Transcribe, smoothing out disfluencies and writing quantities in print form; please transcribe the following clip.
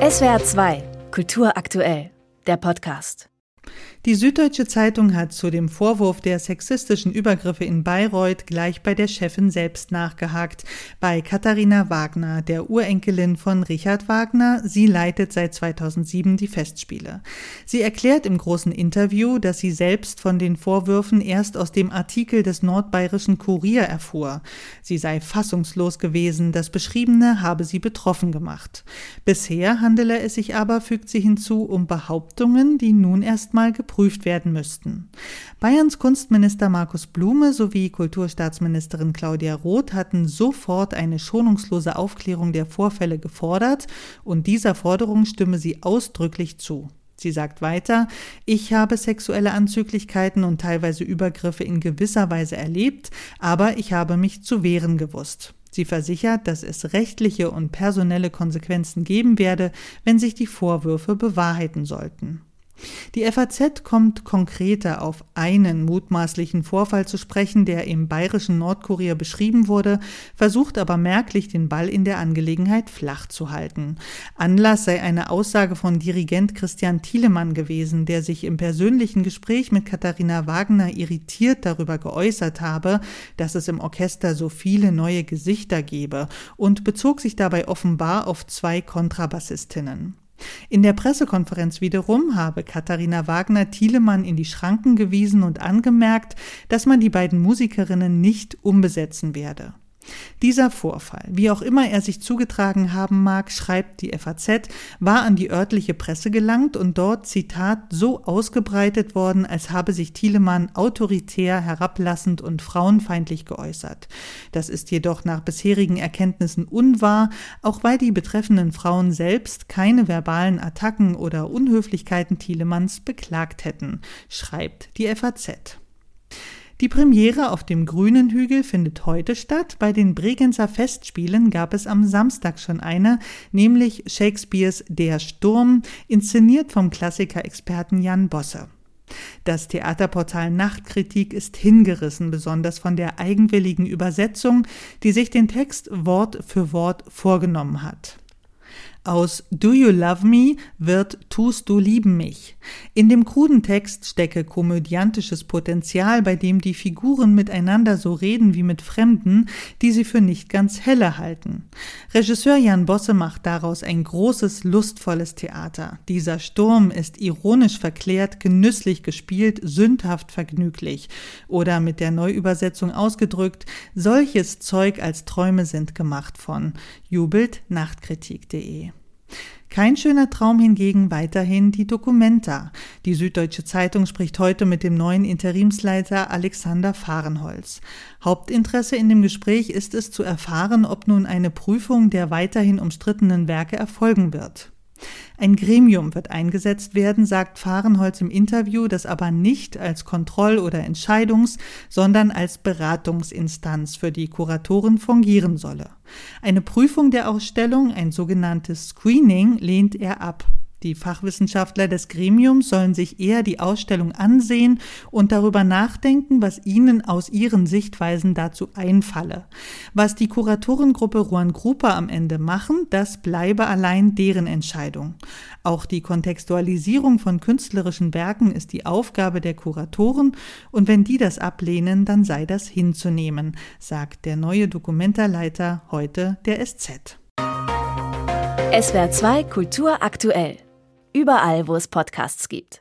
SWR 2, Kultur aktuell, der Podcast. Die Süddeutsche Zeitung hat zu dem Vorwurf der sexistischen Übergriffe in Bayreuth gleich bei der Chefin selbst nachgehakt, bei Katharina Wagner, der Urenkelin von Richard Wagner. Sie leitet seit 2007 die Festspiele. Sie erklärt im großen Interview, dass sie selbst von den Vorwürfen erst aus dem Artikel des Nordbayerischen Kurier erfuhr. Sie sei fassungslos gewesen, das Beschriebene habe sie betroffen gemacht. Bisher handele es sich aber, fügt sie hinzu, um Behauptungen, die nun erstmal geprüft werden müssten. Bayerns Kunstminister Markus Blume sowie Kulturstaatsministerin Claudia Roth hatten sofort eine schonungslose Aufklärung der Vorfälle gefordert und dieser Forderung stimme sie ausdrücklich zu. Sie sagt weiter: Ich habe sexuelle Anzüglichkeiten und teilweise Übergriffe in gewisser Weise erlebt, aber ich habe mich zu wehren gewusst. Sie versichert, dass es rechtliche und personelle Konsequenzen geben werde, wenn sich die Vorwürfe bewahrheiten sollten. Die FAZ kommt konkreter auf einen mutmaßlichen Vorfall zu sprechen, der im bayerischen Nordkurier beschrieben wurde, versucht aber merklich, den Ball in der Angelegenheit flach zu halten. Anlass sei eine Aussage von Dirigent Christian Thielemann gewesen, der sich im persönlichen Gespräch mit Katharina Wagner irritiert darüber geäußert habe, dass es im Orchester so viele neue Gesichter gebe, und bezog sich dabei offenbar auf 2 Kontrabassistinnen. In der Pressekonferenz wiederum habe Katharina Wagner Thielemann in die Schranken gewiesen und angemerkt, dass man die beiden Musikerinnen nicht umbesetzen werde. Dieser Vorfall, wie auch immer er sich zugetragen haben mag, schreibt die FAZ, war an die örtliche Presse gelangt und dort, Zitat, so ausgebreitet worden, als habe sich Thielemann autoritär, herablassend und frauenfeindlich geäußert. Das ist jedoch nach bisherigen Erkenntnissen unwahr, auch weil die betreffenden Frauen selbst keine verbalen Attacken oder Unhöflichkeiten Thielemanns beklagt hätten, schreibt die FAZ. Die Premiere auf dem Grünen Hügel findet heute statt. Bei den Bregenzer Festspielen gab es am Samstag schon eine, nämlich Shakespeares Der Sturm, inszeniert vom Klassikerexperten Jan Bosse. Das Theaterportal Nachtkritik ist hingerissen, besonders von der eigenwilligen Übersetzung, die sich den Text Wort für Wort vorgenommen hat. Aus Do you love me wird Tust du lieben mich. In dem kruden Text stecke komödiantisches Potenzial, bei dem die Figuren miteinander so reden wie mit Fremden, die sie für nicht ganz helle halten. Regisseur Jan Bosse macht daraus ein großes, lustvolles Theater. Dieser Sturm ist ironisch verklärt, genüsslich gespielt, sündhaft vergnüglich. Oder mit der Neuübersetzung ausgedrückt: Solches Zeug als Träume sind gemacht von, jubelt Nachtkritik.de. Kein schöner Traum hingegen weiterhin die Documenta. Die Süddeutsche Zeitung spricht heute mit dem neuen Interimsleiter Alexander Fahrenholz. Hauptinteresse in dem Gespräch ist es zu erfahren, ob nun eine Prüfung der weiterhin umstrittenen Werke erfolgen wird. Ein Gremium wird eingesetzt werden, sagt Fahrenholz im Interview, das aber nicht als Kontroll- oder Entscheidungs-, sondern als Beratungsinstanz für die Kuratoren fungieren solle. Eine Prüfung der Ausstellung, ein sogenanntes Screening, lehnt er ab. Die Fachwissenschaftler des Gremiums sollen sich eher die Ausstellung ansehen und darüber nachdenken, was ihnen aus ihren Sichtweisen dazu einfalle. Was die Kuratorengruppe Ruan Grupa am Ende machen, das bleibe allein deren Entscheidung. Auch die Kontextualisierung von künstlerischen Werken ist die Aufgabe der Kuratoren, und wenn die das ablehnen, dann sei das hinzunehmen, sagt der neue Documenta-Leiter heute der SZ. SWR 2 Kultur aktuell. Überall, wo es Podcasts gibt.